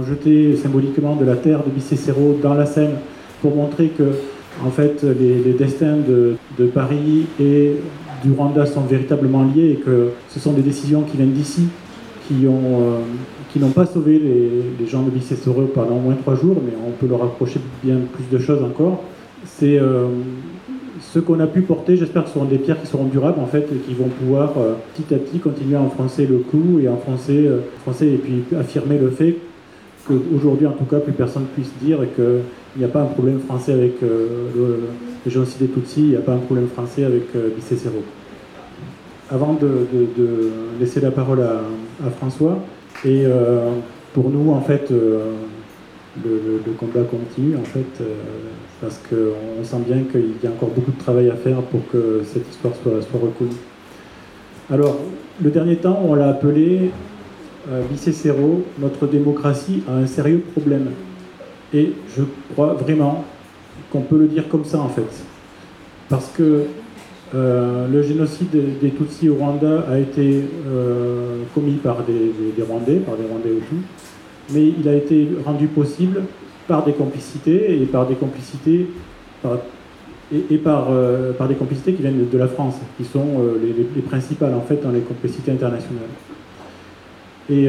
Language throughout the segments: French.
jeté symboliquement de la terre de Bicécéro dans la Seine pour montrer que en fait, les destins de Paris et du Rwanda sont véritablement liés et que ce sont des décisions qui viennent d'ici, qui n'ont pas sauvé les gens de Bicécéro pendant au moins 3 jours, mais on peut leur approcher bien plus de choses encore. C'est ce qu'on a pu porter, j'espère que ce seront des pierres qui seront durables en fait, et qui vont pouvoir petit à petit continuer à enfoncer le clou et enfoncer et puis affirmer le fait qu'aujourd'hui en tout cas plus personne puisse dire qu'il n'y a pas un problème français avec le génocide des Tutsis, il n'y a pas un problème français avec Bicécéro. Avant de laisser la parole à François, et pour nous en fait le combat continue en fait parce qu'on sent bien qu'il y a encore beaucoup de travail à faire pour que cette histoire soit reconnue. Alors, le dernier temps, on l'a appelé Bicécéro, notre démocratie a un sérieux problème. Et je crois vraiment qu'on peut le dire comme ça en fait. Parce que le génocide des Tutsis au Rwanda a été commis par des Rwandais, Hutus, mais il a été rendu possible par des complicités et par des complicités par des complicités qui viennent de la France, qui sont les principales en fait dans les complicités internationales. Et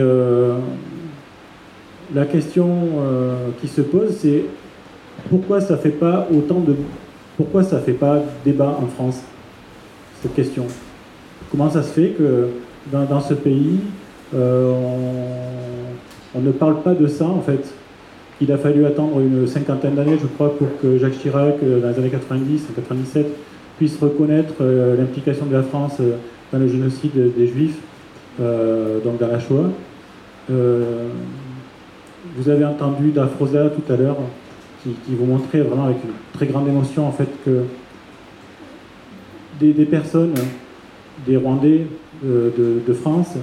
la question qui se pose, c'est pourquoi ça fait pas débat en France, cette question. Comment ça se fait que dans ce pays on ne parle pas de ça en fait. Il a fallu attendre une 50aine d'années, je crois, pour que Jacques Chirac, dans les années 90, 97, puisse reconnaître l'implication de la France dans le génocide des Juifs, donc dans la Shoah. Vous avez entendu Dafrosa tout à l'heure, qui vous montrait vraiment avec une très grande émotion en fait que des personnes, des Rwandais de France,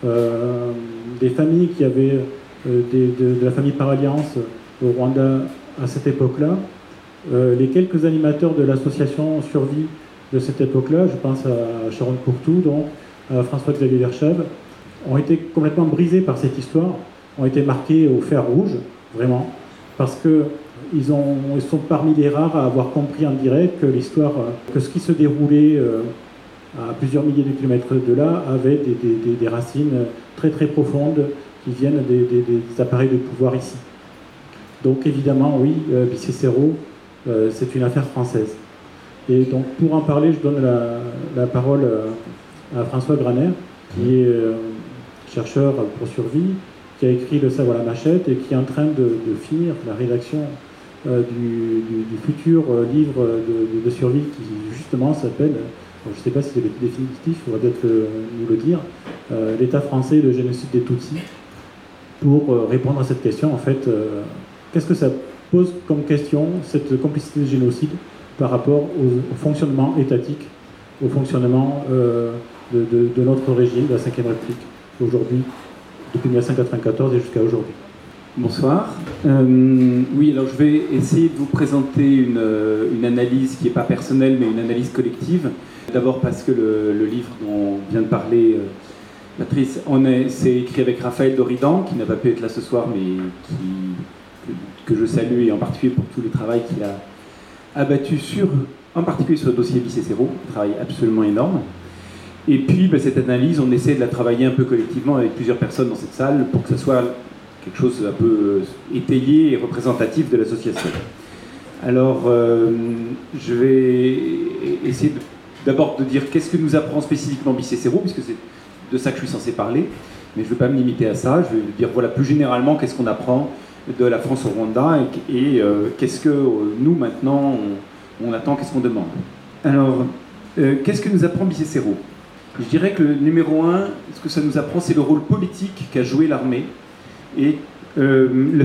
des familles qui avaient de la famille par alliance au Rwanda à cette époque-là, les quelques animateurs de l'association Survie de cette époque-là, je pense à Sharon Pourtou, donc à François-Xavier Verschave, ont été complètement brisés par cette histoire, ont été marqués au fer rouge, vraiment, parce qu'ils sont parmi les rares à avoir compris en direct que l'histoire, que ce qui se déroulait à plusieurs milliers de kilomètres de là avait des racines très très profondes qui viennent des appareils de pouvoir ici. Donc évidemment, oui, Bicécéro, c'est une affaire française. Et donc pour en parler, je donne la parole à François Graner, qui est chercheur pour Survie, qui a écrit Le savoir à la machette et qui est en train de finir la rédaction du futur livre de Survie qui justement s'appelle, je ne sais pas si c'est définitif, il faudra peut-être nous le dire, l'État français, le génocide des Tutsis, pour répondre à cette question, en fait, qu'est-ce que ça pose comme question, cette complicité de génocide, par rapport au fonctionnement étatique, au fonctionnement de notre régime, de la Ve République, aujourd'hui, depuis 1994 et jusqu'à aujourd'hui. Bonsoir. Oui, alors je vais essayer de vous présenter une analyse qui n'est pas personnelle, mais une analyse collective. D'abord parce que le livre dont vient de parler Patrice, c'est écrit avec Raphaël Doridan, qui n'a pas pu être là ce soir, mais que je salue, et en particulier pour tout le travail qu'il a abattu en particulier sur le dossier Bicécéro, un travail absolument énorme. Et puis, cette analyse, on essaie de la travailler un peu collectivement avec plusieurs personnes dans cette salle pour que ce soit quelque chose un peu étayé et représentatif de l'association. Alors, je vais essayer d'abord de dire qu'est-ce que nous apprend spécifiquement Bicécéro, puisque c'est de ça que je suis censé parler, mais je ne vais pas me limiter à ça. Je vais dire, voilà, plus généralement, qu'est-ce qu'on apprend de la France au Rwanda et qu'est-ce que nous, maintenant, on attend, qu'est-ce qu'on demande. Alors, qu'est-ce que nous apprend Bicécéro ? Je dirais que le numéro 1, ce que ça nous apprend, c'est le rôle politique qu'a joué l'armée et le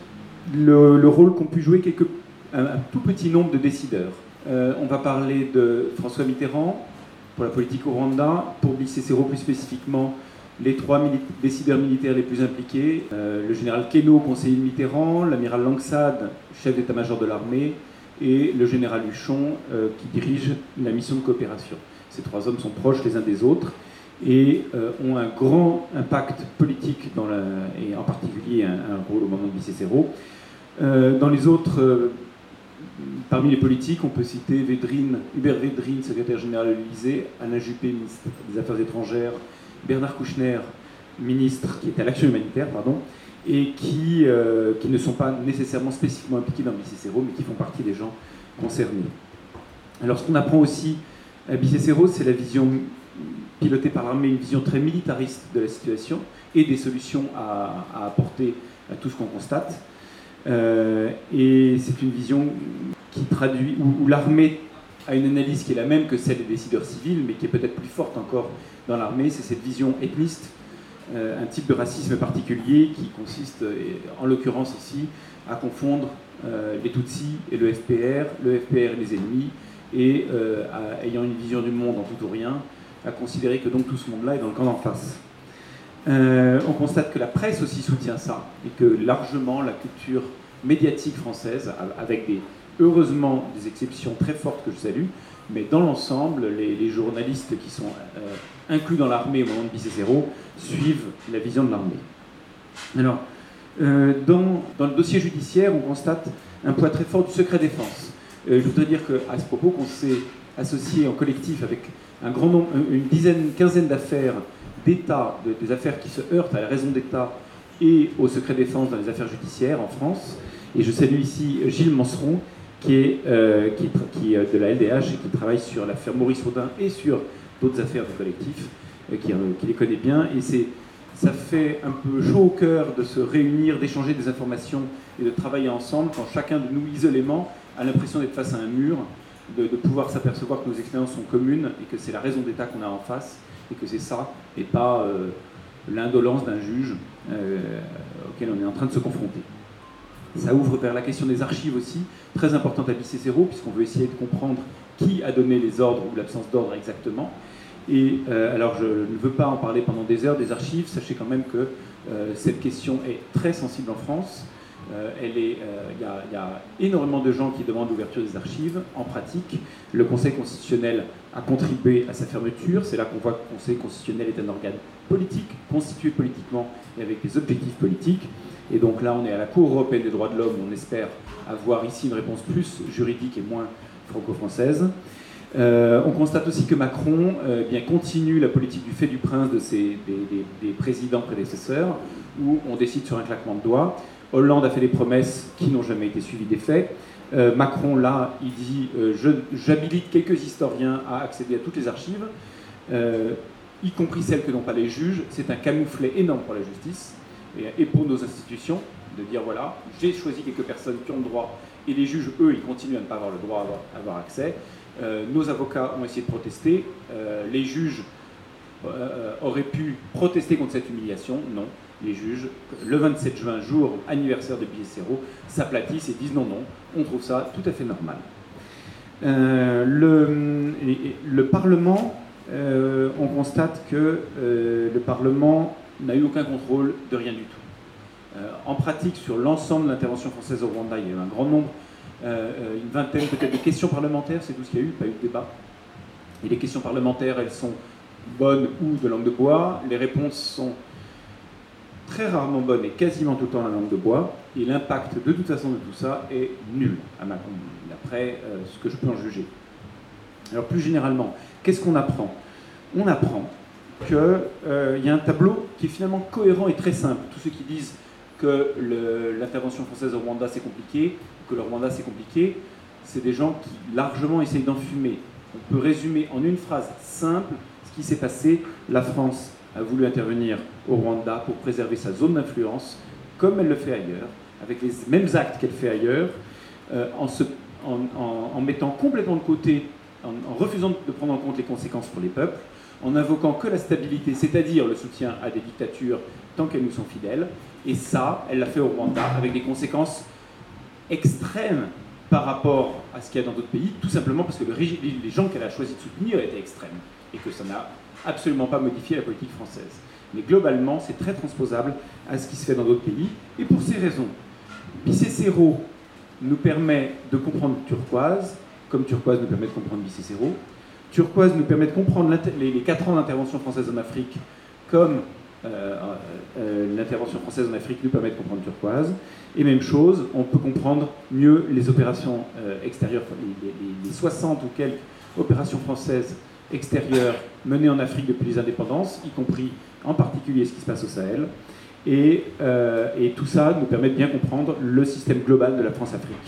rôle qu'ont pu jouer un tout petit nombre de décideurs. On va parler de François Mitterrand pour la politique au Rwanda, pour Bicécéro plus spécifiquement, les 3 décideurs militaires les plus impliqués, le général Queneau, conseiller de Mitterrand, l'amiral Langsade, chef d'état-major de l'armée, et le général Huchon, qui dirige la mission de coopération. Ces 3 hommes sont proches les uns des autres, et ont un grand impact politique et en particulier un rôle au moment de Bicécero. Dans les autres, parmi les politiques, on peut citer Hubert Védrine, secrétaire général de l'Élysée, Alain Juppé, ministre des Affaires étrangères, Bernard Kouchner, ministre qui est à l'action humanitaire, et qui ne sont pas nécessairement spécifiquement impliqués dans Bicécero, mais qui font partie des gens concernés. Alors ce qu'on apprend aussi à Bicécero, c'est la vision pilotée par l'armée, une vision très militariste de la situation et des solutions à apporter à tout ce qu'on constate. Et c'est une vision qui traduit, où l'armée a une analyse qui est la même que celle des décideurs civils, mais qui est peut-être plus forte encore dans l'armée. C'est cette vision ethniste, un type de racisme particulier qui consiste, en l'occurrence ici, à confondre les Tutsis et le FPR et les ennemis, et ayant une vision du monde en tout ou rien, à considérer que donc tout ce monde-là est dans le camp d'en face. On constate que la presse aussi soutient ça, et que largement la culture médiatique française, avec heureusement des exceptions très fortes que je salue, mais dans l'ensemble, les journalistes qui sont inclus dans l'armée au moment de Bicécero suivent la vision de l'armée. Alors, dans le dossier judiciaire, on constate un poids très fort du secret défense. Je voudrais dire qu'à ce propos, qu'on s'est associé en collectif avec un grand nombre, une quinzaine d'affaires d'État, des affaires qui se heurtent à la raison d'État et au secret défense dans les affaires judiciaires en France. Et je salue ici Gilles Manseron, qui est de la LDH et qui travaille sur l'affaire Maurice Audin et sur d'autres affaires du collectif, qui les connaît bien. Et ça fait un peu chaud au cœur de se réunir, d'échanger des informations et de travailler ensemble quand chacun de nous, isolément, a l'impression d'être face à un mur, de pouvoir s'apercevoir que nos expériences sont communes et que c'est la raison d'État qu'on a en face et que c'est ça et pas l'indolence d'un juge auquel on est en train de se confronter. Ça ouvre vers la question des archives aussi, très importante à Bicécero, puisqu'on veut essayer de comprendre qui a donné les ordres ou l'absence d'ordre exactement. Et alors je ne veux pas en parler pendant des heures des archives, sachez quand même que cette question est très sensible en France. Il y a énormément de gens qui demandent l'ouverture des archives. En pratique, le Conseil constitutionnel a contribué à sa fermeture. C'est là qu'on voit que le Conseil constitutionnel est un organe politique, constitué politiquement et avec des objectifs politiques. Et donc là, on est à la Cour européenne des droits de l'homme. On espère avoir ici une réponse plus juridique et moins franco-française. On constate aussi que Macron continue la politique du fait du prince des présidents prédécesseurs, où on décide sur un claquement de doigts. Hollande a fait des promesses qui n'ont jamais été suivies des faits. Macron, là, il dit j'habilite quelques historiens à accéder à toutes les archives, y compris celles que n'ont pas les juges. C'est un camouflet énorme pour la justice et pour nos institutions, de dire voilà, j'ai choisi quelques personnes qui ont le droit, et les juges, eux, ils continuent à ne pas avoir le droit à avoir accès. Nos avocats ont essayé de protester. Les juges auraient pu protester contre cette humiliation. Non. Les juges, le 27 juin, jour anniversaire de Bicécero, s'aplatissent et disent non, on trouve ça tout à fait normal. Le Parlement, on constate que le Parlement n'a eu aucun contrôle de rien du tout. En pratique, sur l'ensemble de l'intervention française au Rwanda, il y a eu un grand nombre, une vingtaine peut-être de questions parlementaires, c'est tout ce qu'il y a eu, pas eu de débat. Et les questions parlementaires, elles sont bonnes ou de langue de bois, les réponses sont très rarement bonne et quasiment tout le temps la langue de bois, et l'impact de toute façon de tout ça est nul, d'après ce que je peux en juger. Alors plus généralement, qu'est-ce qu'on apprend ? On apprend qu'il y a un tableau qui est finalement cohérent et très simple. Tous ceux qui disent que l'intervention française au Rwanda c'est compliqué, que le Rwanda c'est compliqué, c'est des gens qui largement essayent d'enfumer. On peut résumer en une phrase simple ce qui s'est passé. La France a voulu intervenir au Rwanda pour préserver sa zone d'influence, comme elle le fait ailleurs, avec les mêmes actes qu'elle fait ailleurs, en mettant complètement de côté, en refusant de prendre en compte les conséquences pour les peuples, en invoquant que la stabilité, c'est-à-dire le soutien à des dictatures tant qu'elles nous sont fidèles. Et ça, elle l'a fait au Rwanda, avec des conséquences extrêmes par rapport à ce qu'il y a dans d'autres pays, tout simplement parce que les gens qu'elle a choisi de soutenir étaient extrêmes, et que ça n'a absolument pas modifié la politique française. Mais globalement, c'est très transposable à ce qui se fait dans d'autres pays. Et pour ces raisons, Bicécero nous permet de comprendre Turquoise, comme Turquoise nous permet de comprendre Bicécero. Turquoise nous permet de comprendre les 4 ans d'intervention française en Afrique comme l'intervention française en Afrique nous permet de comprendre Turquoise. Et même chose, on peut comprendre mieux les opérations extérieures, les 60 ou quelques opérations françaises extérieures menées en Afrique depuis les indépendances, y compris en particulier ce qui se passe au Sahel. Et tout ça nous permet de bien comprendre le système global de la France-Afrique.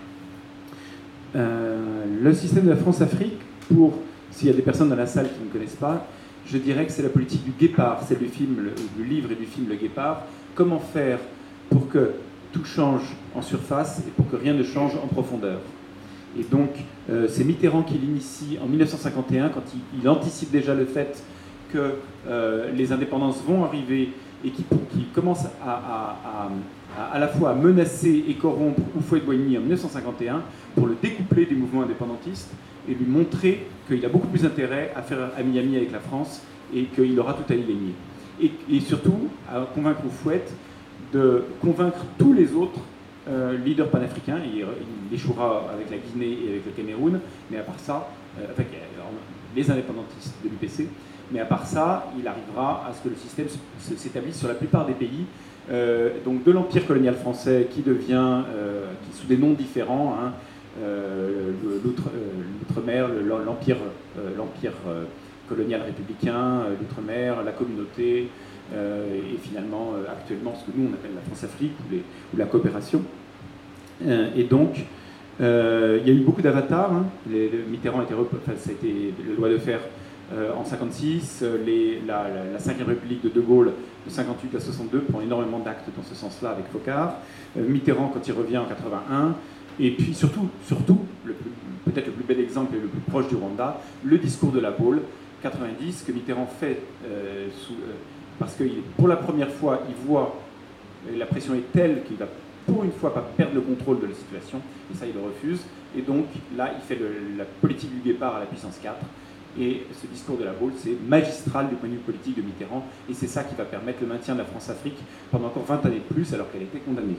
Le système de la France-Afrique, s'il y a des personnes dans la salle qui ne connaissent pas, je dirais que c'est la politique du guépard, c'est du livre et du film Le Guépard. Comment faire pour que tout change en surface et pour que rien ne change en profondeur. Et donc, c'est Mitterrand qui l'initie en 1951, quand il anticipe déjà le fait que les indépendances vont arriver et qui commence à la fois à menacer et corrompre Houphouët-Boigny en 1951 pour le découpler des mouvements indépendantistes et lui montrer qu'il a beaucoup plus intérêt à faire ami-ami avec la France et qu'il aura tout à y gagner. Et surtout, à convaincre Houphouët de convaincre tous les autres leaders panafricains. Il échouera avec la Guinée et avec le Cameroun, mais à part ça, les indépendantistes de l'UPC, mais à part ça, il arrivera à ce que le système s'établisse sur la plupart des pays, donc de l'empire colonial français qui devient, qui sous des noms différents, hein, l'outre-mer, l'empire colonial républicain, l'outre-mer, la communauté, et finalement actuellement ce que nous on appelle la France-Afrique ou la coopération. Et donc il y a eu beaucoup d'avatars. Hein. Mitterrand ça a été le loi de fer en 1956, la 5e République de De Gaulle de 1958 à 1962 prend énormément d'actes dans ce sens-là avec Foccart. Mitterrand quand il revient en 1981. Et puis surtout peut-être le plus bel exemple et le plus proche du Rwanda, le discours de la Baule, 90, que Mitterrand fait parce que pour la première fois, il voit la pression est telle qu'il va pour une fois pas perdre le contrôle de la situation, et ça il le refuse. Et donc là, il fait la politique du guépard à la puissance 4. Et ce discours de la Baule, c'est magistral du point de vue politique de Mitterrand, et c'est ça qui va permettre le maintien de la France-Afrique pendant encore 20 années de plus, alors qu'elle était condamnée.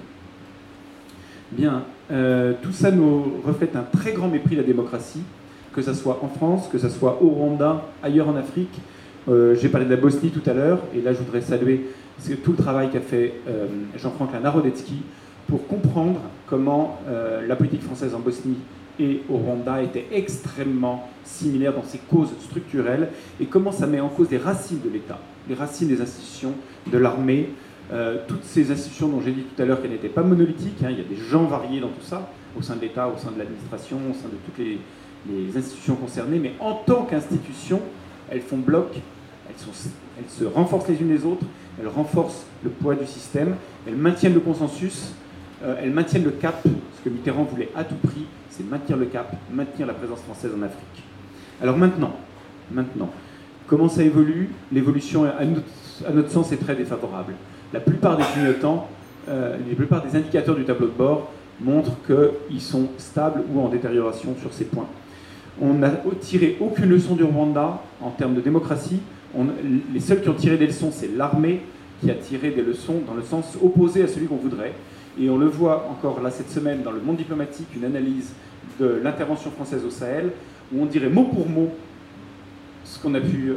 Bien, tout ça nous reflète un très grand mépris de la démocratie, que ce soit en France, que ce soit au Rwanda, ailleurs en Afrique. J'ai parlé de la Bosnie tout à l'heure, et là je voudrais saluer tout le travail qu'a fait Jean-Franklin Narodetsky pour comprendre comment la politique française en Bosnie et au Rwanda était extrêmement similaire dans ses causes structurelles, et comment ça met en cause les racines de l'État, les racines des institutions, de l'armée, toutes ces institutions dont j'ai dit tout à l'heure qu'elles n'étaient pas monolithiques, hein, il y a des gens variés dans tout ça, au sein de l'État, au sein de l'administration, au sein de toutes les institutions concernées, mais en tant qu'institutions, elles font bloc, elles se renforcent les unes les autres, elles renforcent le poids du système, elles maintiennent le consensus, elles maintiennent le cap. Ce que Mitterrand voulait à tout prix, c'est maintenir le cap, maintenir la présence française en Afrique. Alors maintenant, comment ça évolue? L'évolution, à notre sens, est très défavorable. La plupart des clignotants, la plupart des indicateurs du tableau de bord montrent qu'ils sont stables ou en détérioration sur ces points. On n'a tiré aucune leçon du Rwanda en termes de démocratie. Les seuls qui ont tiré des leçons, c'est l'armée qui a tiré des leçons dans le sens opposé à celui qu'on voudrait. Et on le voit encore là cette semaine dans le Monde diplomatique, une analyse de l'intervention française au Sahel, où on dirait mot pour mot ce qu'on a pu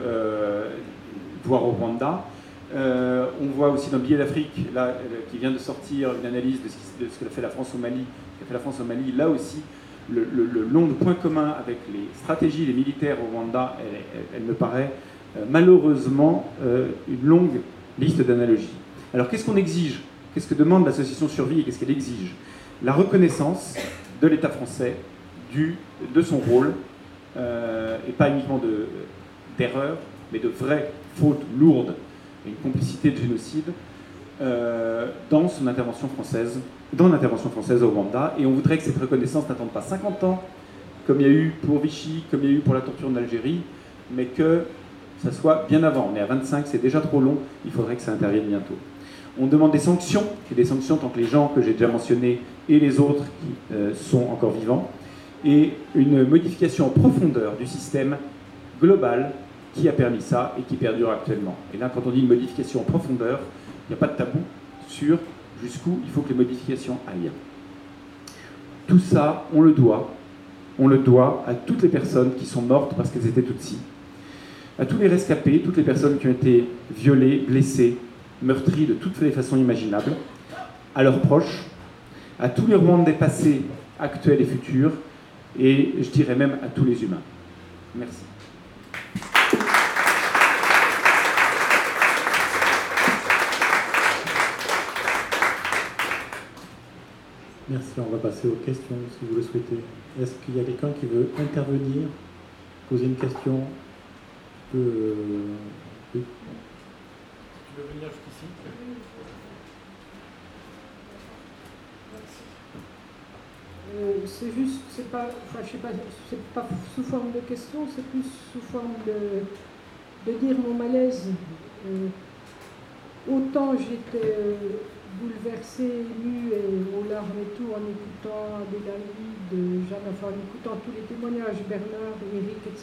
voir au Rwanda. On voit aussi dans Billet d'Afrique, là, qui vient de sortir une analyse de ce qu'a fait la France au Mali. Là aussi, le long point commun avec les stratégies des militaires au Rwanda, elle me paraît malheureusement une longue liste d'analogies. Alors qu'est-ce qu'on exige? Qu'est-ce que demande l'association Survie et qu'est-ce qu'elle exige? La reconnaissance de l'État français de son rôle, et pas uniquement d'erreurs, mais de vraies fautes lourdes, et une complicité de génocide dans l'intervention française au Rwanda. Et on voudrait que cette reconnaissance n'attende pas 50 ans, comme il y a eu pour Vichy, comme il y a eu pour la torture en Algérie, mais que ça soit bien avant. On est à 25, c'est déjà trop long, il faudrait que ça intervienne bientôt. On demande des sanctions, et des sanctions tant que les gens que j'ai déjà mentionnés et les autres qui sont encore vivants, et une modification en profondeur du système global qui a permis ça et qui perdure actuellement. Et là, quand on dit une modification en profondeur, il n'y a pas de tabou sur jusqu'où il faut que les modifications aillent. Tout ça, on le doit on le doit à toutes les personnes qui sont mortes parce qu'elles étaient Tutsis, à tous les rescapés, toutes les personnes qui ont été violées, blessées, meurtries de toutes les façons imaginables, à leurs proches, à tous les Rwandais passés, actuels et futurs, et je dirais même à tous les humains. Merci. Merci, on va passer aux questions si vous le souhaitez. Est-ce qu'il y a quelqu'un qui veut intervenir, poser une question? Oui. Tu veux venir jusqu'ici? C'est juste, c'est pas, enfin, je sais pas, c'est pas sous forme de question, c'est plus sous forme de dire mon malaise. Autant j'étais bouleversée, émue et aux larmes et tout en écoutant Adélaïde, Jeanne, enfin en écoutant tous les témoignages, Bernard, Eric, etc.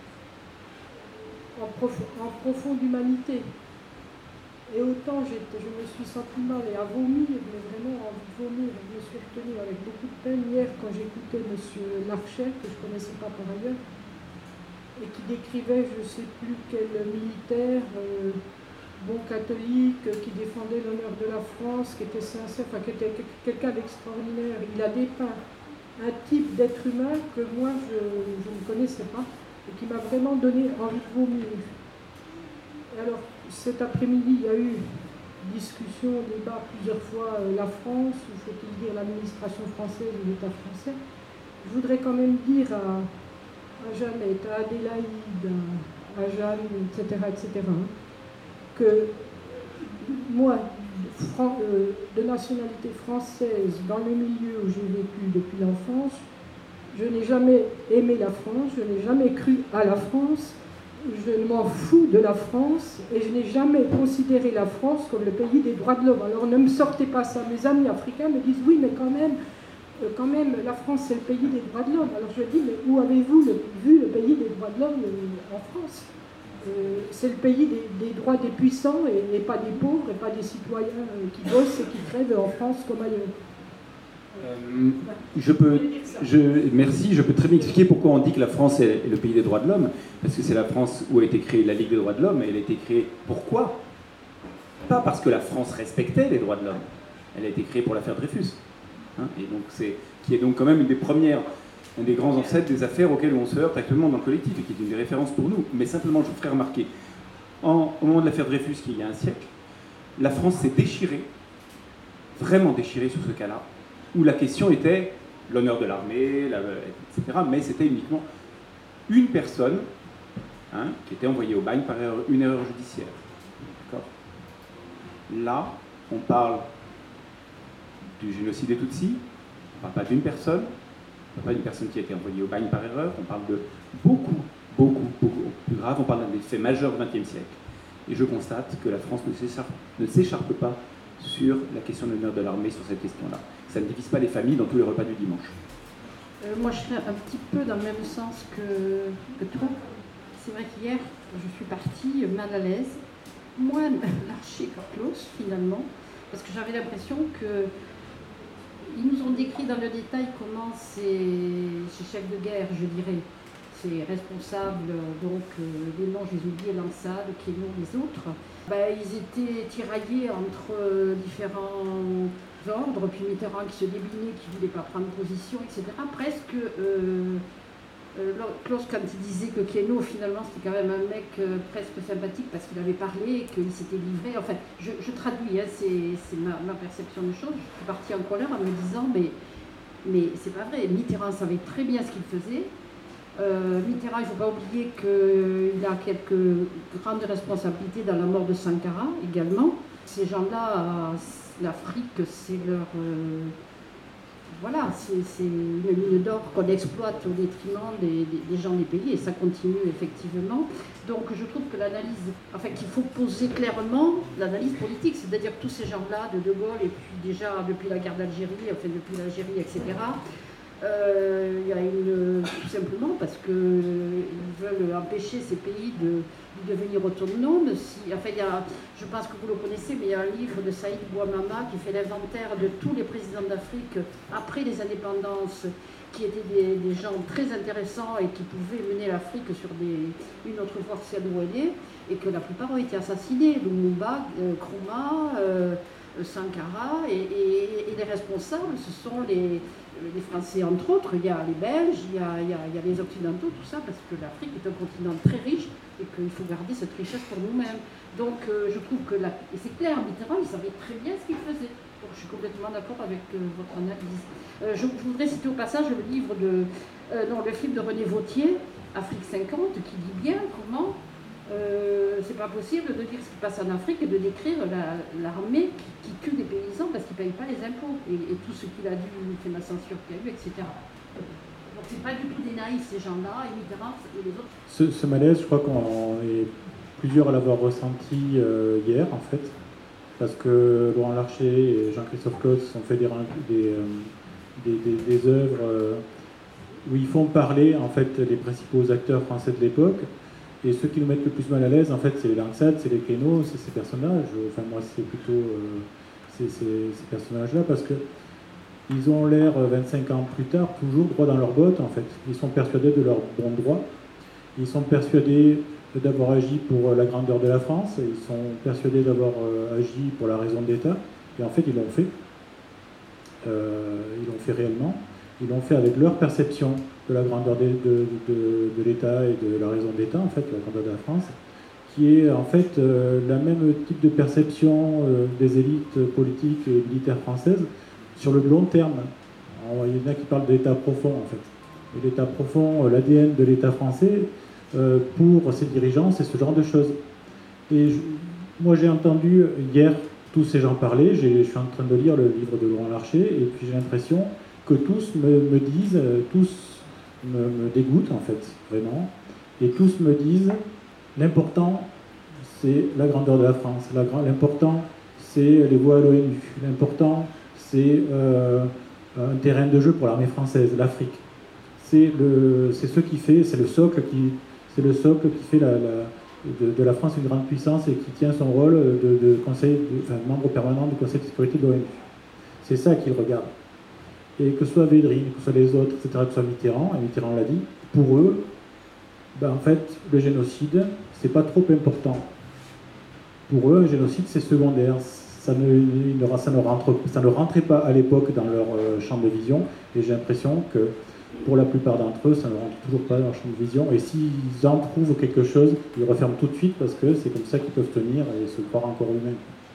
En profonde humanité. Et autant je me suis sentie mal et à vomir, mais vraiment envie de vomir. Je me suis retenue avec beaucoup de peine hier quand j'écoutais M. Larcher, que je ne connaissais pas par ailleurs, et qui décrivait je ne sais plus quel militaire, bon catholique, qui défendait l'honneur de la France, qui était sincère, enfin qui était quelqu'un d'extraordinaire. Il a dépeint un type d'être humain que moi je ne connaissais pas et qui m'a vraiment donné envie de vomir. Et alors, cet après-midi, il y a eu discussion, débat plusieurs fois, la France, ou faut-il dire l'administration française ou l'État français. Je voudrais quand même dire à Jeannette, à Adélaïde, à Jeanne, etc., que moi, de nationalité française, dans le milieu où j'ai vécu depuis l'enfance, je n'ai jamais aimé la France, je n'ai jamais cru à la France, je m'en fous de la France et je n'ai jamais considéré la France comme le pays des droits de l'homme. Alors ne me sortez pas ça. Mes amis africains me disent oui, mais quand même, la France c'est le pays des droits de l'homme. Alors je dis mais où avez-vous vu le pays des droits de l'homme en France? C'est le pays des droits des puissants et pas des pauvres et pas des citoyens qui bossent et qui crèvent en France comme ailleurs. Merci, je peux très bien expliquer pourquoi on dit que la France est le pays des droits de l'homme, parce que c'est la France où a été créée la Ligue des droits de l'homme, et elle a été créée pourquoi? Pas parce que la France respectait les droits de l'homme, elle a été créée pour l'affaire Dreyfus, hein, et donc qui est donc quand même une des premières, un des grands ancêtres des affaires auxquelles on se heurte actuellement dans le collectif, et qui est une des références pour nous. Mais simplement, je vous ferai remarquer, au moment de l'affaire Dreyfus, qui il y a un siècle, la France s'est déchirée, vraiment déchirée sur ce cas-là, où la question était l'honneur de l'armée, etc. Mais c'était uniquement une personne qui était envoyée au bagne par une erreur judiciaire. D'accord ? Là, on parle du génocide des Tutsis, on ne parle pas d'une personne, on ne parle pas d'une personne qui a été envoyée au bagne par erreur, on parle de beaucoup plus grave, on parle d'un fait majeur du XXe siècle. Et je constate que la France ne s'écharpe pas sur la question de l'honneur de l'armée, sur cette question-là. Ça ne divise pas les familles dans tous les repas du dimanche. Moi, je serais un petit peu dans le même sens que toi. C'est vrai qu'hier, je suis partie mal à l'aise, moins Larcher que Claus, finalement, parce que j'avais l'impression qu'ils nous ont décrit dans le détail comment ces chefs de guerre, je dirais, ces responsables, donc les noms, je les ai oubliés, Lansade, Quénon, les autres, ils étaient tiraillés entre différents ordres, puis Mitterrand qui se débinait, qui ne voulait pas prendre position, etc. Presque, Claus, quand il disait que Quénon, finalement, c'était quand même un mec presque sympathique parce qu'il avait parlé, qu'il s'était livré. Enfin, je traduis, hein, c'est ma perception des choses. Je suis partie en colère en me disant, mais c'est pas vrai. Mitterrand savait très bien ce qu'il faisait. Mitterrand, il ne faut pas oublier qu'il a quelques grandes responsabilités dans la mort de Sankara également. Ces gens-là, l'Afrique, c'est leur... voilà, c'est une mine d'or qu'on exploite au détriment des gens des pays, et ça continue effectivement. Donc je trouve que l'analyse, enfin qu'il faut poser clairement l'analyse politique, c'est-à-dire tous ces gens-là, de Gaulle, et puis déjà depuis la guerre d'Algérie, enfin depuis l'Algérie, etc., Il y a tout simplement parce qu'ils veulent empêcher ces pays de devenir autonomes. Je pense que vous le connaissez, mais il y a un livre de Saïd Bouamama qui fait l'inventaire de tous les présidents d'Afrique après les indépendances, qui étaient des gens très intéressants et qui pouvaient mener l'Afrique sur une autre voie que celle où elle est, et que la plupart ont été assassinés. Lumumba, Nkrumah, Sankara, et les responsables, ce sont les Français entre autres, il y a les Belges, il y a les Occidentaux, tout ça, parce que l'Afrique est un continent très riche et qu'il faut garder cette richesse pour nous-mêmes. Donc je trouve que, et c'est clair, Mitterrand, il savait très bien ce qu'il faisait. Donc je suis complètement d'accord avec votre analyse. Je voudrais citer au passage le livre le film de René Vauthier, Afrique 50, qui dit bien comment c'est pas possible de dire ce qui passe en Afrique et de décrire l'armée qui tue des paysans parce qu'ils ne payent pas les impôts et tout ce qu'il a dû, fait la censure qu'il a eu, etc. Donc c'est pas du tout des naïfs ces gens-là, et Mitterrand et les autres. Ce malaise, je crois qu'on est plusieurs à l'avoir ressenti hier en fait, parce que Laurent Larcher et Jean-Christophe Clotz ont fait des œuvres où ils font parler en fait les principaux acteurs français de l'époque. Et ceux qui nous mettent le plus mal à l'aise, en fait, c'est les Langsat, c'est les Queneau, c'est ces personnages. Enfin, moi, c'est plutôt ces personnages-là, parce que ils ont l'air, 25 ans plus tard, toujours droit dans leurs bottes, en fait. Ils sont persuadés de leur bon droit. Ils sont persuadés d'avoir agi pour la grandeur de la France. Ils sont persuadés d'avoir agi pour la raison d'État. Et en fait, ils l'ont fait. Ils l'ont fait réellement. Ils l'ont fait avec leur perception de la grandeur de l'État et de la raison d'État, en fait, la grandeur de la France, qui est en fait la même type de perception des élites politiques et militaires françaises sur le long terme. Alors, il y en a qui parlent d'État profond, en fait. Et l'État profond, l'ADN de l'État français, pour ses dirigeants, c'est ce genre de choses. Et moi, j'ai entendu hier tous ces gens parler, je suis en train de lire le livre de Laurent Larcher, et puis j'ai l'impression que tous me disent, tous me dégoûtent en fait, vraiment, et tous me disent l'important c'est la grandeur de la France, l'important c'est les voix à l'ONU, l'important c'est un terrain de jeu pour l'armée française, l'Afrique. C'est ce qui fait, c'est le socle qui fait de la France une grande puissance et qui tient son rôle de membre permanent du Conseil de sécurité de l'ONU. C'est ça qu'ils regardent. Et que ce soit Védrine, que ce soit les autres, etc., que ce soit Mitterrand, et Mitterrand l'a dit, pour eux, en fait, le génocide, c'est pas trop important. Pour eux, le génocide, c'est secondaire. Ça ne rentrait pas à l'époque dans leur champ de vision, et j'ai l'impression que pour la plupart d'entre eux, ça ne rentre toujours pas dans leur champ de vision, et s'ils en trouvent quelque chose, ils referment tout de suite, parce que c'est comme ça qu'ils peuvent tenir et se croire encore eux-mêmes.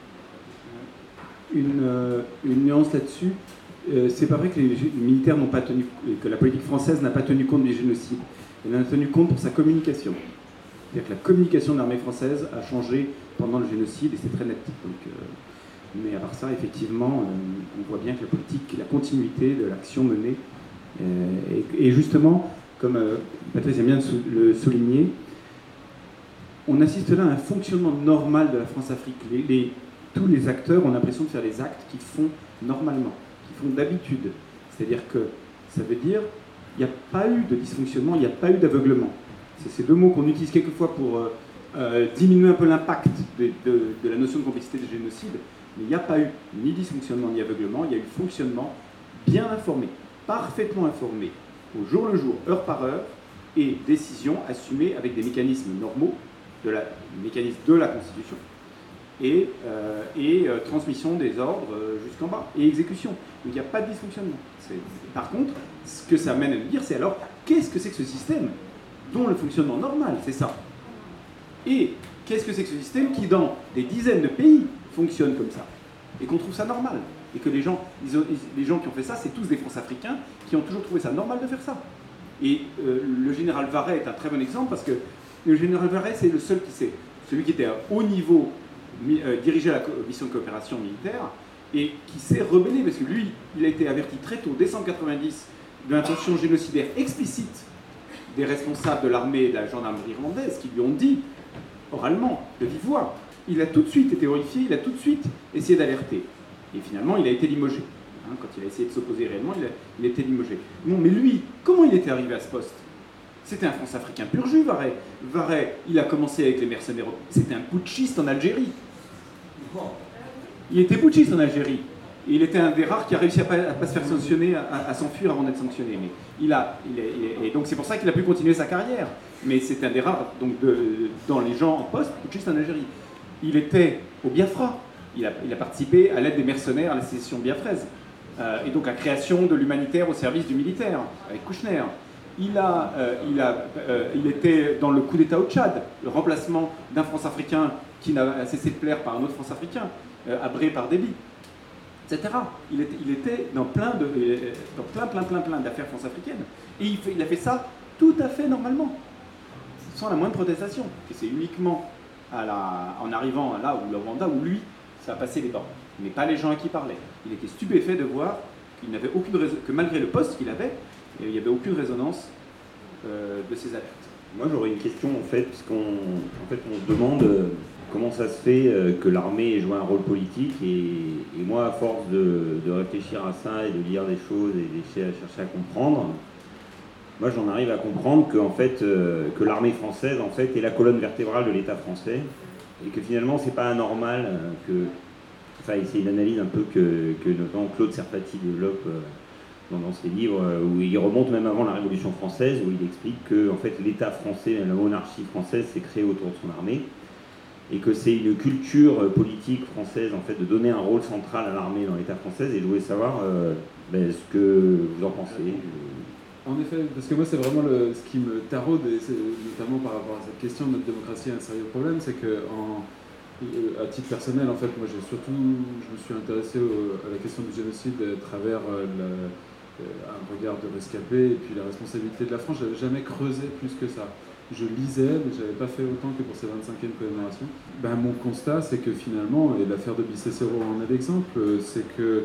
Une nuance là-dessus. C'est pas vrai que les militaires n'ont pas tenu, que la politique française n'a pas tenu compte des génocides. Elle en a tenu compte pour sa communication. C'est-à-dire que la communication de l'armée française a changé pendant le génocide et c'est très net. Donc, mais à part ça, effectivement, on voit bien que la politique, la continuité de l'action menée, et justement, comme Patrice aime bien le souligner, on assiste là à un fonctionnement normal de la France-Afrique. Tous les acteurs ont l'impression de faire les actes qu'ils font normalement, qu'ils font d'habitude. C'est-à-dire que ça veut dire qu'il n'y a pas eu de dysfonctionnement, il n'y a pas eu d'aveuglement. C'est ces deux mots qu'on utilise quelquefois pour diminuer un peu l'impact de la notion de complicité de génocide, mais il n'y a pas eu ni dysfonctionnement ni aveuglement, il y a eu fonctionnement bien informé, parfaitement informé, au jour le jour, heure par heure, et décision assumée avec des mécanismes normaux, mécanismes de la Constitution, et transmission des ordres jusqu'en bas, et exécution. Donc il n'y a pas de dysfonctionnement. Par contre, ce que ça amène à nous dire, c'est alors, qu'est-ce que c'est que ce système dont le fonctionnement normal, c'est ça? Et qu'est-ce que c'est que ce système qui, dans des dizaines de pays, fonctionne comme ça? Et qu'on trouve ça normal? Et que les gens qui ont fait ça, c'est tous des France-Africains qui ont toujours trouvé ça normal de faire ça. Et le général Varret est un très bon exemple, parce que le général Varret, c'est le seul qui sait, celui qui était à haut niveau, dirigeait la mission de coopération militaire, et qui s'est rebellé, parce que lui, il a été averti très tôt, dès 1990, de l'intention génocidaire explicite des responsables de l'armée et de la gendarmerie irlandaise, qui lui ont dit, oralement, de vive voix. Il a tout de suite été horrifié, il a tout de suite essayé d'alerter. Et finalement, il a été limogé. Quand il a essayé de s'opposer réellement, il était limogé. Bon, mais lui, comment il était arrivé à ce poste? C'était un France-Africain pur jus, Varey. Varey, il a commencé avec les mercenaires. C'était un putschiste en Algérie. Il était putschiste en Algérie. Et il était un des rares qui a réussi à pas se faire sanctionner, à s'enfuir avant d'être sanctionné. Mais et donc c'est pour ça qu'il a pu continuer sa carrière. Mais c'est un des rares donc dans les gens en poste, putschiste en Algérie. Il était au Biafra. Il a participé à l'aide des mercenaires à la sécession biafraise. Et donc à la création de l'humanitaire au service du militaire, avec Kouchner. Il était dans le coup d'État au Tchad, le remplacement d'un France-Africain qui n'a cessé de plaire par un autre France-Africain, abré par Déby, etc. Il était dans plein d'affaires france-africaines. Et il a fait ça tout à fait normalement, sans la moindre protestation. Et c'est uniquement en arrivant là où le Rwanda, où lui, ça a passé les bornes. Mais pas les gens à qui il parlait. Il était stupéfait de voir qu'il n'avait aucune raison, que malgré le poste qu'il avait, il n'y avait aucune résonance de ces alertes. Moi j'aurais une question en fait, puisqu'on se demande comment ça se fait que l'armée ait joué un rôle politique, et moi à force de réfléchir à ça et de lire des choses et de chercher à comprendre, moi j'en arrive à comprendre que, en fait, que l'armée française en fait est la colonne vertébrale de l'État français, et que finalement c'est pas anormal enfin c'est une analyse un peu que notamment Claude Serpati développe dans ses livres, où il remonte même avant la Révolution française, où il explique que en fait, l'État français, la monarchie française s'est créée autour de son armée, et que c'est une culture politique française en fait, de donner un rôle central à l'armée dans l'État français. Et je voulais savoir ce que vous en pensez. En effet, parce que moi c'est vraiment ce qui me taraude, et notamment par rapport à cette question de notre démocratie, un sérieux problème, c'est que à titre personnel, en fait, moi je me suis intéressé à la question du génocide à travers un regard de rescapé et puis la responsabilité de la France. Je n'avais jamais creusé plus que ça. Je lisais, mais je n'avais pas fait autant que pour ces 25e commémorations. Mon constat, c'est que finalement, et l'affaire de Bicécero en est l'exemple, c'est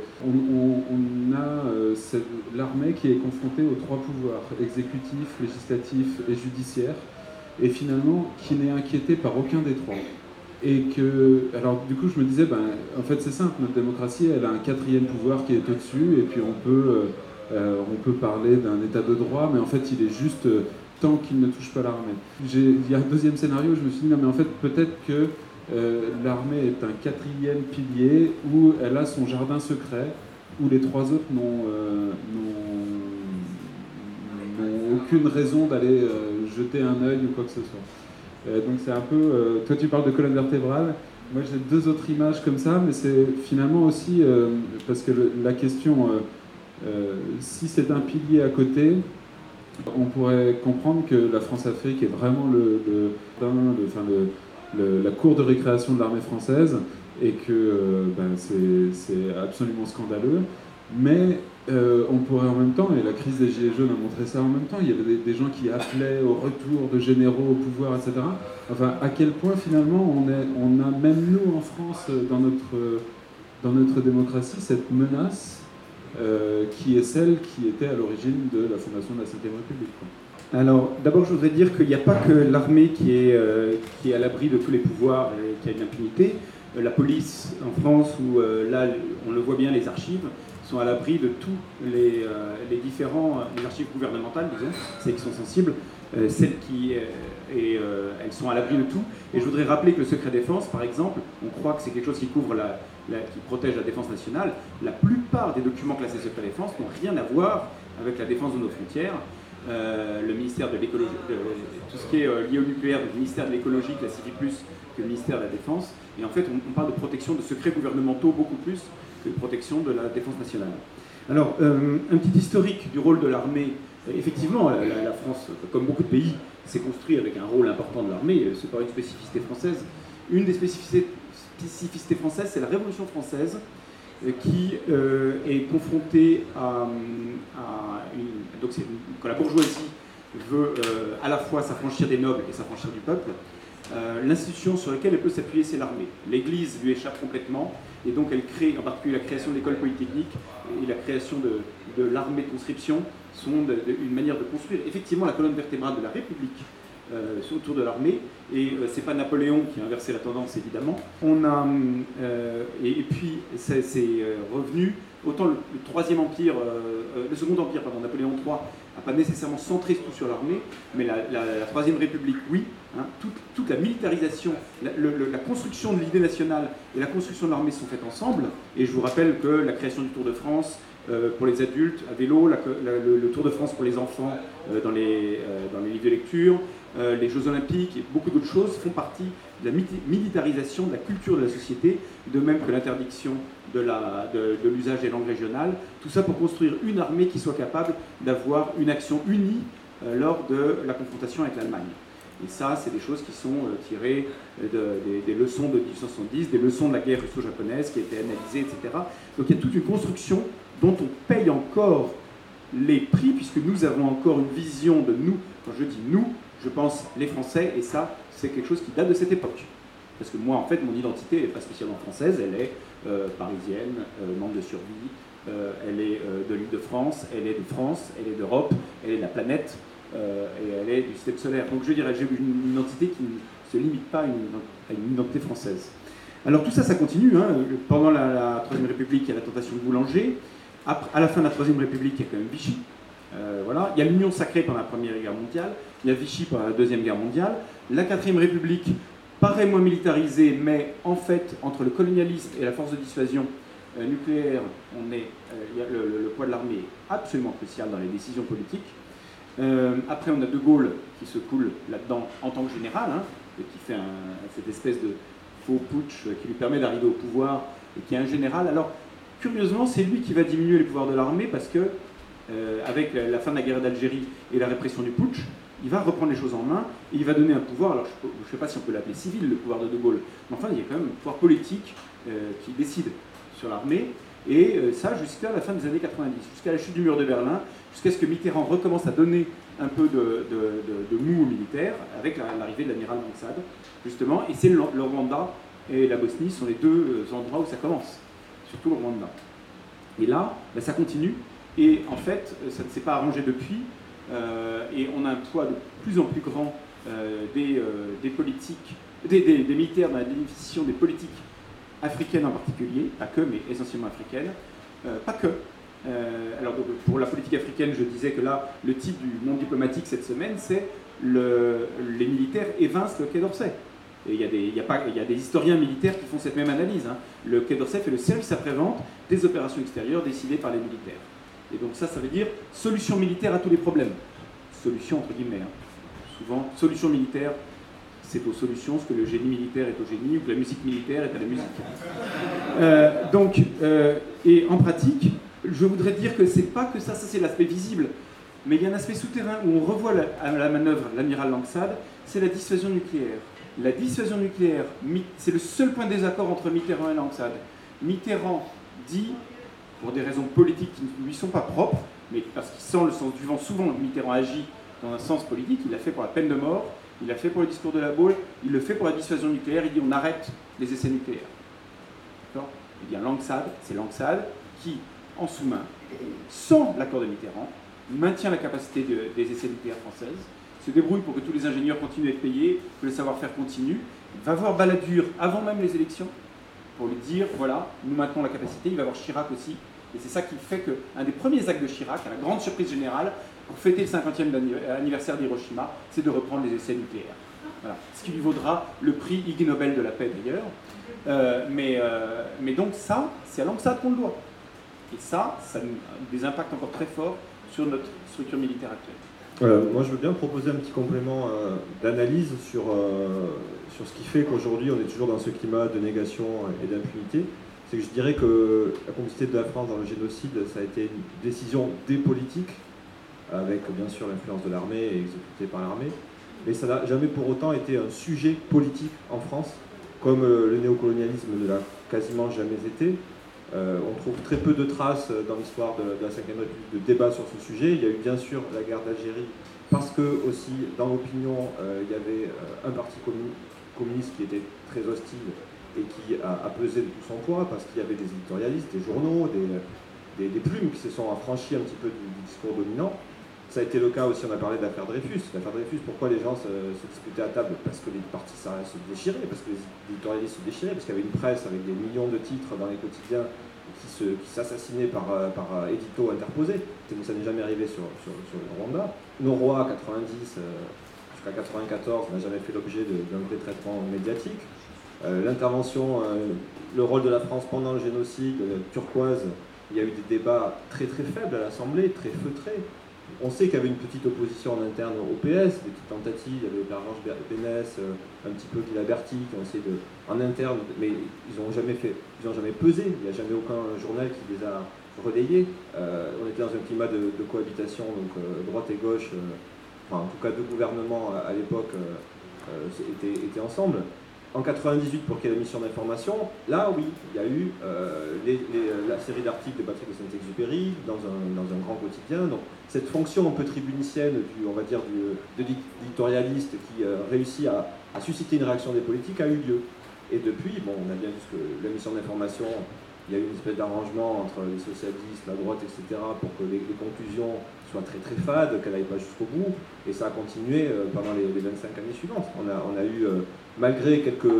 qu'on a l'armée qui est confrontée aux trois pouvoirs, exécutif, législatif et judiciaire, et finalement qui n'est inquiétée par aucun des trois. Et que, alors du coup je me disais, en fait c'est simple, notre démocratie elle a un quatrième pouvoir qui est au-dessus, et puis on peut parler d'un état de droit, mais en fait il est juste tant qu'il ne touche pas l'armée. Il y a un deuxième scénario, je me suis dit non mais en fait peut-être que l'armée est un quatrième pilier où elle a son jardin secret, où les trois autres n'ont aucune raison d'aller jeter un œil ou quoi que ce soit. Donc c'est un peu, toi tu parles de colonne vertébrale, moi j'ai deux autres images comme ça, mais c'est finalement aussi, parce que la question, si c'est un pilier à côté, on pourrait comprendre que la France-Afrique est vraiment la cour de récréation de l'armée française, et que c'est absolument scandaleux, mais on pourrait en même temps, et la crise des Gilets jaunes a montré ça en même temps, il y avait des gens qui appelaient au retour de généraux au pouvoir, etc. Enfin, à quel point finalement on a même nous en France, dans notre démocratie, cette menace qui est celle qui était à l'origine de la fondation de la Ve République, quoi. Alors, d'abord, je voudrais dire qu'il n'y a pas que l'armée qui est à l'abri de tous les pouvoirs et qui a une impunité. La police en France, où là, on le voit bien, les archives sont à l'abri de tous les archives gouvernementales, disons, celles qui sont sensibles, elles sont à l'abri de tout. Et je voudrais rappeler que le secret défense, par exemple, on croit que c'est quelque chose qui couvre qui protège la défense nationale. La plupart des documents classés secret défense n'ont rien à voir avec la défense de nos frontières. Le ministère de l'écologie, tout ce qui est lié au nucléaire, le ministère de l'écologie classifie plus que le ministère de la Défense. Et en fait, on parle de protection de secrets gouvernementaux beaucoup plus que de protection de la défense nationale. Alors, un petit historique du rôle de l'armée. Effectivement, la France, comme beaucoup de pays, s'est construit avec un rôle important de l'armée. C'est pas une spécificité française. Une des spécificités françaises, c'est la Révolution française, qui est confrontée donc quand la bourgeoisie veut à la fois s'affranchir des nobles et s'affranchir du peuple, l'institution sur laquelle elle peut s'appuyer, c'est l'armée. L'Église lui échappe complètement, et donc elle crée, en particulier la création de l'école polytechnique et la création de l'armée de conscription sont une manière de construire effectivement la colonne vertébrale de la République autour de l'armée, et c'est pas Napoléon qui a inversé la tendance évidemment. Et puis c'est revenu autant le Troisième Empire, le Second Empire, pardon, Napoléon III, n'a pas nécessairement centré tout sur l'armée, mais la Troisième République, oui. Hein, toute la militarisation, la construction de l'idée nationale et la construction de l'armée sont faites ensemble. Et je vous rappelle que la création du Tour de France pour les adultes à vélo, le Tour de France pour les enfants dans les livres de lecture, les Jeux Olympiques et beaucoup d'autres choses font partie de la militarisation de la culture de la société, de même que l'interdiction de l'usage des langues régionales. Tout ça pour construire une armée qui soit capable d'avoir une action unie lors de la confrontation avec l'Allemagne. Et ça, c'est des choses qui sont tirées des leçons de 1870, des leçons de la guerre russo-japonaise qui a été analysée, etc. Donc il y a toute une construction dont on paye encore les prix, puisque nous avons encore une vision de nous. Quand je dis nous, je pense les Français, et ça, c'est quelque chose qui date de cette époque. Parce que moi, en fait, mon identité n'est pas spécialement française, elle est parisienne, membre de survie, elle est de l'Île-de-France, elle est de France, elle est d'Europe, elle est de la planète. Et elle est du système solaire. Donc je dirais, j'ai une identité qui ne se limite pas à une identité française. Alors tout ça, ça continue. Hein. Pendant la Troisième République, il y a la tentation de Boulanger. À la fin de la Troisième République, il y a quand même Vichy. Voilà. Il y a l'Union sacrée pendant la Première Guerre mondiale. Il y a Vichy pendant la Deuxième Guerre mondiale. La Quatrième République paraît moins militarisée, mais en fait, entre le colonialisme et la force de dissuasion nucléaire, le poids de l'armée est absolument crucial dans les décisions politiques. Après, on a De Gaulle qui se coule là-dedans en tant que général, hein, et qui fait cette espèce de faux putsch qui lui permet d'arriver au pouvoir et qui est un général. Alors, curieusement, c'est lui qui va diminuer les pouvoirs de l'armée parce que, avec la fin de la guerre d'Algérie et la répression du putsch, il va reprendre les choses en main et il va donner un pouvoir. Alors, je ne sais pas si on peut l'appeler civil, le pouvoir de Gaulle, mais enfin, il y a quand même un pouvoir politique qui décide sur l'armée. Et ça jusqu'à la fin des années 90, jusqu'à la chute du mur de Berlin, jusqu'à ce que Mitterrand recommence à donner un peu de mou aux militaires, avec l'arrivée de l'amiral Langsad, justement. Et c'est le Rwanda et la Bosnie sont les deux endroits où ça commence, surtout le Rwanda. Et là, ben, ça continue, et en fait, ça ne s'est pas arrangé depuis, et on a un poids de plus en plus grand des politiques, des militaires dans la définition des politiques africaines en particulier, pas que, mais essentiellement africaines, pas que. Alors donc, pour la politique africaine, je disais que là, le titre du monde diplomatique cette semaine, c'est les militaires évincent le Quai d'Orsay. Et il y a des historiens militaires qui font cette même analyse. Hein. Le Quai d'Orsay fait le service après-vente des opérations extérieures décidées par les militaires. Et donc ça veut dire solution militaire à tous les problèmes. Solution entre guillemets. Hein. Souvent, solution militaire, c'est aux solutions ce que le génie militaire est au génie ou que la musique militaire est à la musique. Et en pratique, je voudrais dire que c'est pas que ça c'est l'aspect visible, mais il y a un aspect souterrain où on revoit la manœuvre de l'amiral Langsad, c'est la dissuasion nucléaire. La dissuasion nucléaire, c'est le seul point de désaccord entre Mitterrand et Langsad. Mitterrand dit, pour des raisons politiques qui ne lui sont pas propres, mais parce qu'il sent le sens du vent, souvent Mitterrand agit dans un sens politique, il l'a fait pour la peine de mort, il l'a fait pour le discours de la Baule, il le fait pour la dissuasion nucléaire, il dit on arrête les essais nucléaires. D'accord ? Eh bien Langsad, c'est Langsad qui, en sous-main, sans l'accord de Mitterrand, maintient la capacité des essais nucléaires françaises, se débrouille pour que tous les ingénieurs continuent à être payés, que le savoir-faire continue, va voir Balladur avant même les élections, pour lui dire, voilà, nous maintenons la capacité, il va voir Chirac aussi, et c'est ça qui fait qu'un des premiers actes de Chirac, à la grande surprise générale, pour fêter le 50e anniversaire d'Hiroshima, c'est de reprendre les essais nucléaires. Voilà. Ce qui lui vaudra le prix Ig Nobel de la paix d'ailleurs. Mais donc ça, c'est à Langsad qu'on le doit. Et ça a des impacts encore très forts sur notre structure militaire actuelle. Moi, je veux bien proposer un petit complément d'analyse sur ce qui fait qu'aujourd'hui, on est toujours dans ce climat de négation et d'impunité. C'est que je dirais que la complicité de la France dans le génocide, ça a été une décision des politiques, avec bien sûr l'influence de l'armée et exécutée par l'armée, mais ça n'a jamais pour autant été un sujet politique en France, comme le néocolonialisme ne l'a quasiment jamais été. On trouve très peu de traces dans l'histoire de la Ve République de débat sur ce sujet. Il y a eu bien sûr la guerre d'Algérie, parce que aussi dans l'opinion, il y avait un parti communiste qui était très hostile et qui a pesé de tout son poids, parce qu'il y avait des éditorialistes, des journaux, des plumes qui se sont affranchis un petit peu du discours dominant. Ça a été le cas aussi, on a parlé de l'affaire Dreyfus. L'affaire Dreyfus, pourquoi les gens se disputaient à table? Parce que les partis se déchiraient, parce que les éditorialistes se déchiraient, parce qu'il y avait une presse avec des millions de titres dans les quotidiens qui s'assassinaient par édito interposé. Ça n'est jamais arrivé sur le Rwanda. Nos rois, 90 jusqu'à 94, n'a jamais fait l'objet d'un vrai traitement médiatique. L'intervention, le rôle de la France pendant le génocide turquoise, il y a eu des débats très très faibles à l'Assemblée, très feutrés. On sait qu'il y avait une petite opposition en interne au PS, des petites tentatives, il y avait Blanche Bénès, un petit peu Guy Laberty qui ont essayé en interne, mais ils n'ont jamais pesé, il n'y a jamais aucun journal qui les a relayés. On était dans un climat de cohabitation, donc droite et gauche, enfin en tout cas deux gouvernements à l'époque étaient ensemble. En 98, pour qu'il y ait la mission d'information, là oui, il y a eu la série d'articles de Patrick de Saint-Exupéry dans un grand quotidien. Donc cette fonction un peu tribunicienne de l'éditorialiste qui réussit à susciter une réaction des politiques a eu lieu. Et depuis, bon, on a bien vu que la mission d'information, il y a eu une espèce d'arrangement entre les socialistes, la droite, etc., pour que les conclusions soient très très fades, qu'elles n'aillent pas jusqu'au bout, et ça a continué pendant les 25 années suivantes. On a eu, malgré quelques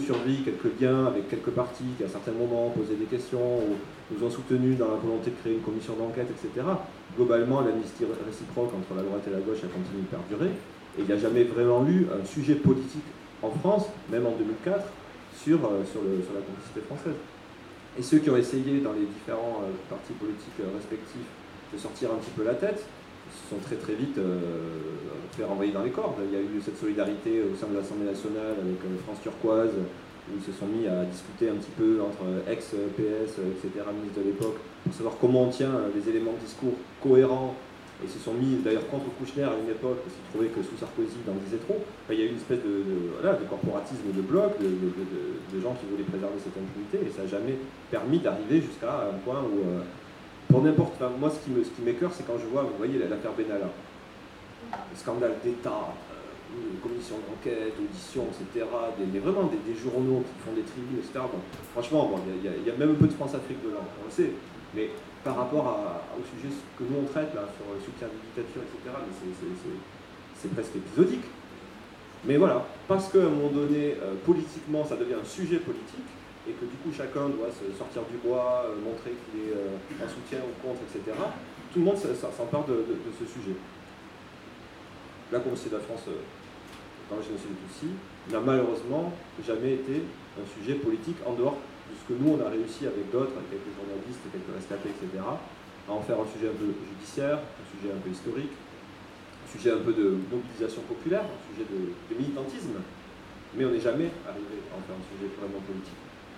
liens avec quelques partis qui à certains moments posaient des questions, ou nous ont soutenus dans la volonté de créer une commission d'enquête, etc., globalement l'amnistie réciproque entre la droite et la gauche a continué de perdurer, et il n'y a jamais vraiment eu un sujet politique en France, même en 2004, sur la complicité française. Et ceux qui ont essayé dans les différents partis politiques respectifs de sortir un petit peu la tête se sont très très vite fait renvoyer dans les cordes. Il y a eu cette solidarité au sein de l'Assemblée nationale avec France Turquoise, où ils se sont mis à discuter un petit peu entre ex-PS, etc., ministres de l'époque, pour savoir comment on tient les éléments de discours cohérents. Et ils se sont mis d'ailleurs contre Kouchner à une époque, parce qu'ils trouvaient que sous Sarkozy, il en disait trop. Enfin, il y a eu une espèce de corporatisme de bloc, de gens qui voulaient préserver cette impunité, et ça n'a jamais permis d'arriver jusqu'à un point où, pour n'importe... Enfin, moi, ce qui m'écœure, c'est quand je vois, vous voyez, l'affaire Benalla, le scandale d'État, commission d'enquête, audition, etc., mais vraiment des journaux qui font des tribunes, etc. Bon, franchement, il y a même un peu de France-Afrique dedans, on le sait, mais par rapport au sujet que nous on traite là, sur le soutien des dictatures, etc., c'est presque épisodique. Mais voilà, parce qu'à un moment donné, politiquement, ça devient un sujet politique, et que du coup chacun doit se sortir du bois, montrer qu'il est en soutien ou contre, etc., tout le monde s'empare de ce sujet. La Communauté de la France, dans le génocide de Tutsi, n'a malheureusement jamais été un sujet politique en dehors de ce que nous on a réussi avec d'autres, avec quelques journalistes, quelques rescapés, etc., à en faire un sujet un peu judiciaire, un sujet un peu historique, un sujet un peu de mobilisation populaire, un sujet de militantisme, mais on n'est jamais arrivé à en faire un sujet vraiment politique.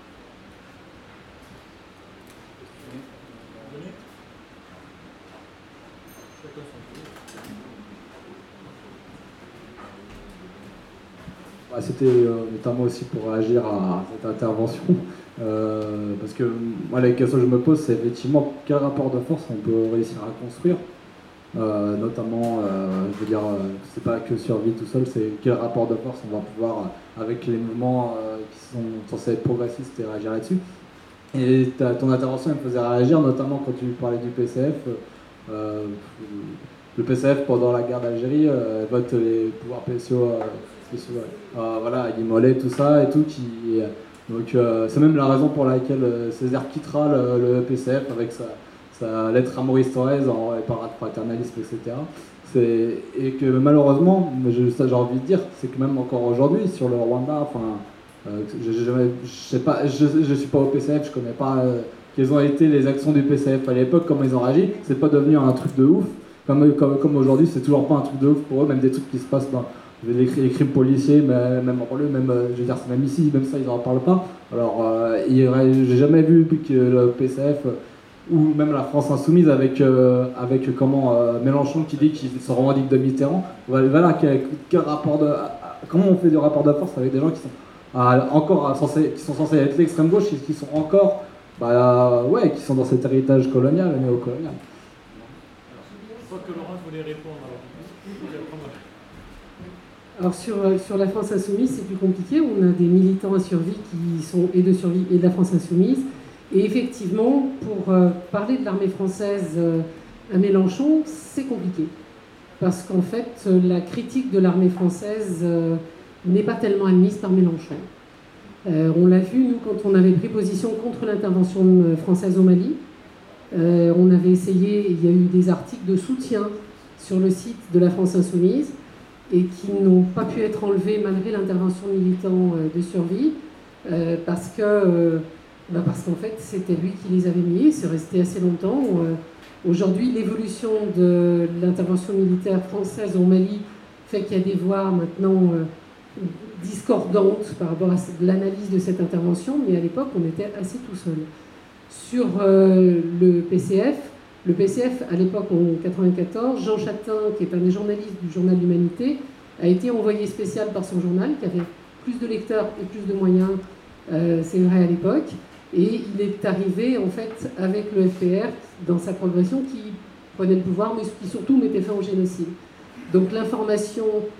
C'était notamment aussi pour réagir à cette intervention, parce que moi la question que je me pose, c'est effectivement quel rapport de force on peut réussir à construire, notamment, je veux dire, c'est pas que sur vie tout seul, c'est quel rapport de force on va pouvoir, avec les mouvements qui sont censés être progressistes, et réagir là-dessus. Et ton intervention elle me faisait réagir, notamment quand tu parlais du PCF. Le PCF pendant la guerre d'Algérie vote les pouvoirs spéciaux, voilà, Guy tout ça et tout. Donc c'est même la raison pour laquelle Césaire quittera le PCF avec sa lettre à Maurice Thorez en parade fraternalisme, etc. Et que malheureusement, j'ai envie de dire, c'est que même encore aujourd'hui sur le Rwanda, je suis pas au PCF, je connais pas quelles ont été les actions du PCF à l'époque, comment ils ont réagi. C'est pas devenu un truc de ouf. Comme aujourd'hui, c'est toujours pas un truc de ouf pour eux, même des trucs qui se passent dans les crimes policiers, même en banlieue, je veux dire, c'est même ici, même ça, ils n'en parlent pas. Alors, j'ai jamais vu que le PCF ou même la France Insoumise avec Mélenchon qui dit qu'il se revendique de Mitterrand. Voilà, comment on fait du rapport de force avec des gens qui sont qui sont censés être l'extrême gauche, qui sont encore, qui sont dans cet héritage colonial, néocolonial. Je crois que Laurent voulait répondre. Alors sur la France Insoumise, c'est plus compliqué. On a des militants à survie qui sont et de survie et de la France Insoumise. Et effectivement, pour parler de l'armée française à Mélenchon, c'est compliqué. Parce qu'en fait, la critique de l'armée française n'est pas tellement admise par Mélenchon. On l'a vu, nous, quand on avait pris position contre l'intervention française au Mali. On avait essayé, il y a eu des articles de soutien sur le site de la France Insoumise et qui n'ont pas pu être enlevés malgré l'intervention militant de survie parce qu'en fait c'était lui qui les avait mis, c'est resté assez longtemps. Aujourd'hui, l'évolution de l'intervention militaire française au Mali fait qu'il y a des voix maintenant discordantes par rapport à l'analyse de cette intervention, mais à l'époque on était assez tout seul. Sur le PCF, à l'époque en 1994, Jean Chatin, qui est un des journalistes du journal L'Humanité, a été envoyé spécial par son journal, qui avait plus de lecteurs et plus de moyens, c'est vrai à l'époque, et il est arrivé en fait avec le FPR dans sa progression qui prenait le pouvoir, mais qui surtout mettait fin au génocide. Donc l'information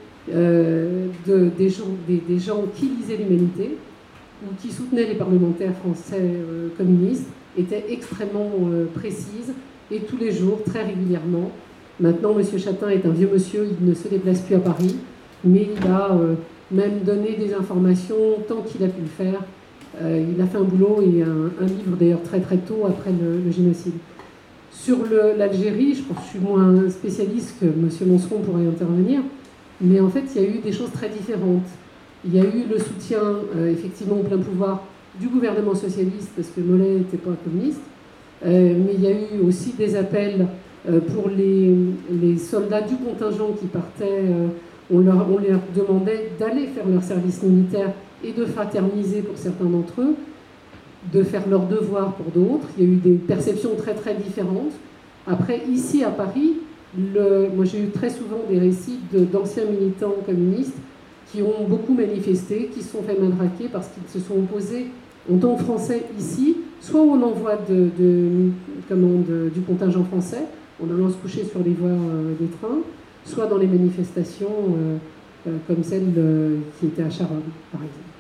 des gens qui lisaient L'Humanité, ou qui soutenaient les parlementaires français communistes, était extrêmement précise et tous les jours, très régulièrement. Maintenant, M. Chatin est un vieux monsieur, il ne se déplace plus à Paris, mais il a même donné des informations tant qu'il a pu le faire. Il a fait un boulot et un livre d'ailleurs très très tôt après le génocide. Sur l'Algérie, je pense que je suis moins spécialiste que M. Monceron pourrait intervenir, mais en fait il y a eu des choses très différentes. Il y a eu le soutien, effectivement, au plein pouvoir du gouvernement socialiste, parce que Mollet n'était pas communiste, mais il y a eu aussi des appels pour les soldats du contingent qui partaient. On leur demandait d'aller faire leur service militaire et de fraterniser pour certains d'entre eux, de faire leur devoir pour d'autres. Il y a eu des perceptions très très différentes. Après, ici à Paris, moi j'ai eu très souvent des récits d'anciens militants communistes qui ont beaucoup manifesté, qui se sont fait matraquer parce qu'ils se sont opposés en tant que Français ici, soit au envoi du contingent français, en allant se coucher sur les voies des trains, soit dans les manifestations comme celle qui était à Charonne, par exemple.